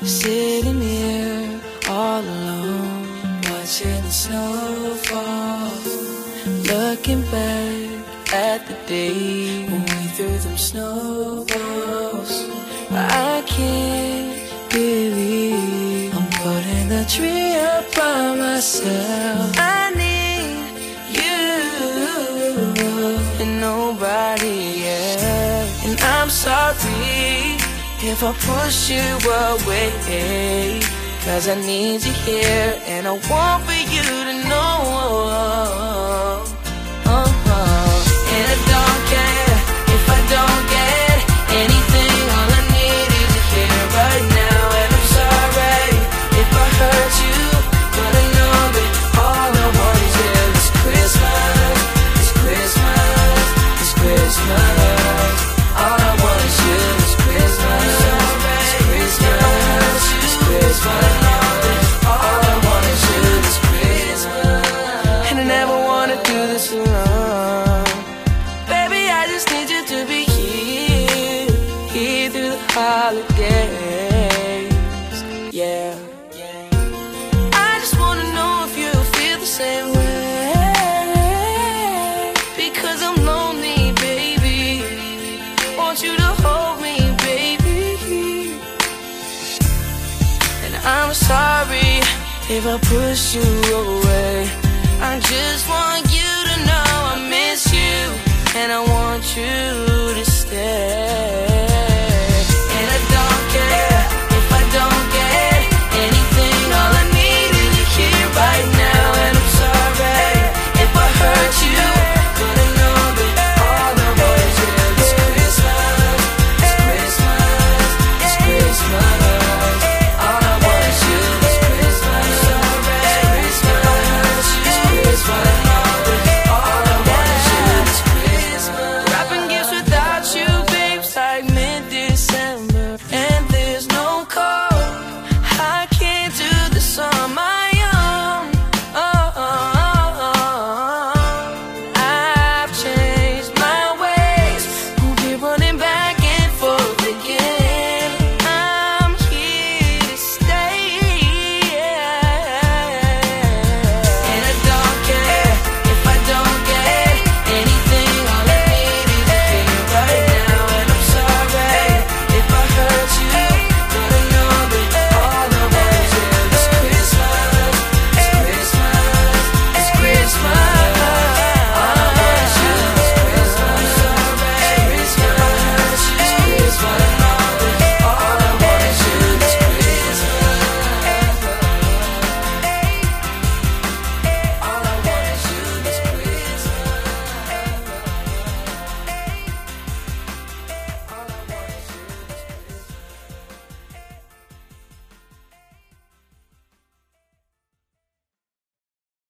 sitting here all alone, watching the snow fall, looking back at the day when we threw them snowballs. I can't believe I'm putting the tree up by myself. I need you and nobody else. And I'm sorry if I push you away, 'cause I need you here and I want for you to know. And I don't care if I don't get anything. All I need is you here right now. And I'm sorry if I hurt you, but I know that all I want is you this Christmas, this Christmas, this Christmas. All I want is you this Christmas, this Christmas, this Christmas. All I want is you this Christmas. And I never wanna do this alone. Baby, I just need you to be here through the holidays. Yeah. I just wanna know if you feel the same way, because I'm lonely, baby. Want you to hold me, baby. And I'm sorry if I push you away. I just want you to know I miss you, and I want you to stay.